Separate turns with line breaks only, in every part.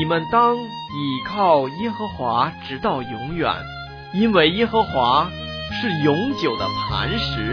们当倚靠耶和华直到永远，因为耶和华是永久的磐石。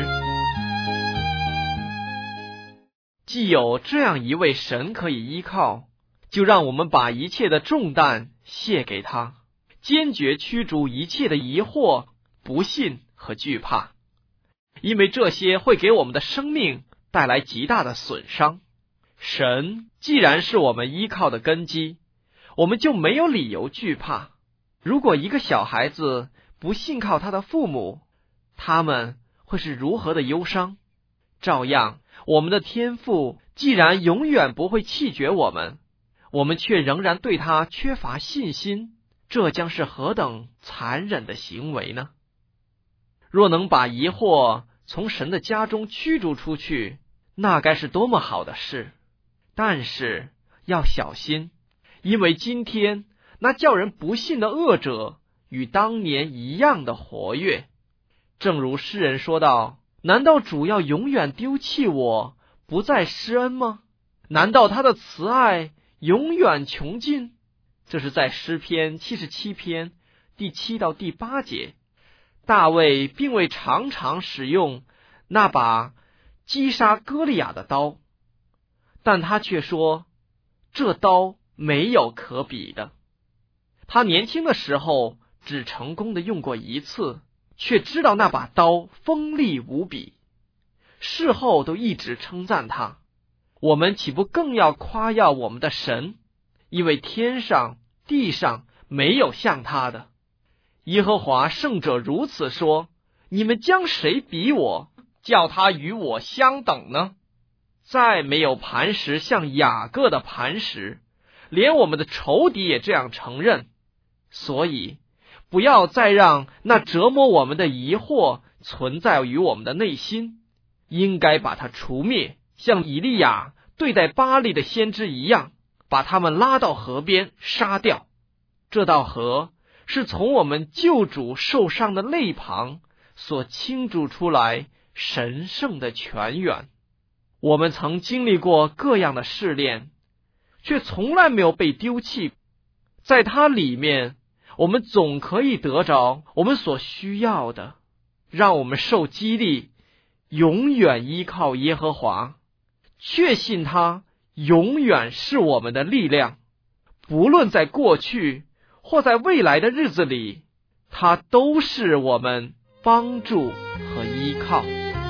既有这样一位神可以依靠，就让我们把一切的重担卸给他，坚决驱逐一切的疑惑、不信和惧怕，因为这些会给我们的生命带来极大的损伤。神既然是我们依靠的根基，我们就没有理由惧怕。如果一个小孩子不信靠他的父母，他们会是如何的忧伤？照样，我们的天父既然永远不会弃绝我们，我们却仍然对他缺乏信心，这将是何等残忍的行为呢？若能把疑惑从神的家中驱逐出去，那该是多么好的事！但是要小心，因为今天那叫人不信的恶者与当年一样的活跃。正如诗人说道，难道主要永远丢弃我，不再施恩吗？难道他的慈爱永远穷尽？这是在诗篇77篇第7到第8节。大卫并未常常使用那把击杀歌利亚的刀，但他却说，这刀没有可比的。他年轻的时候只成功的用过一次，却知道那把刀锋利无比，事后都一直称赞他。我们岂不更要夸耀我们的神？因为天上地上没有像他的。耶和华圣者如此说，你们将谁比我，叫他与我相等呢？再没有磐石像雅各的磐石，连我们的仇敌也这样承认。所以不要再让那折磨我们的疑惑存在于我们的内心，应该把它除灭，像以利亚对待巴力的先知一样，把他们拉到河边杀掉。这道河是从我们救主受伤的肋旁所倾注出来神圣的泉源。我们曾经历过各样的试炼，却从来没有被丢弃。在它里面，我们总可以得着我们所需要的，让我们受激励，永远依靠耶和华，确信他永远是我们的力量。不论在过去或在未来的日子里，他都是我们帮助和依靠。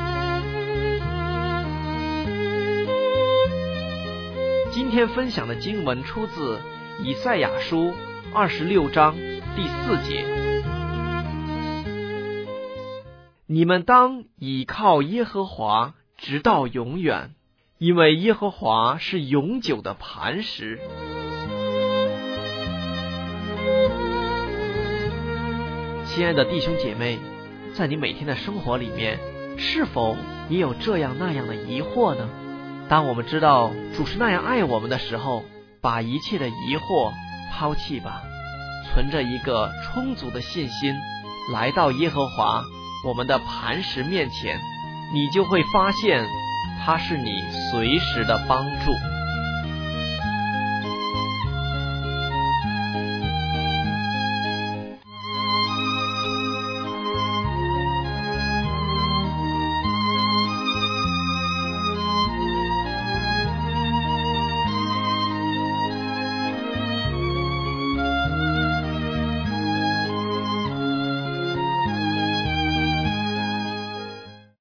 今天分享的经文出自以赛亚书26章第4节。你们当倚靠耶和华直到永远，因为耶和华是永久的磐石。亲爱的弟兄姐妹，在你每天的生活里面，是否也有这样那样的疑惑呢？当我们知道主是那样爱我们的时候，把一切的疑惑抛弃吧，存着一个充足的信心，来到耶和华我们的磐石面前，你就会发现他是你随时的帮助。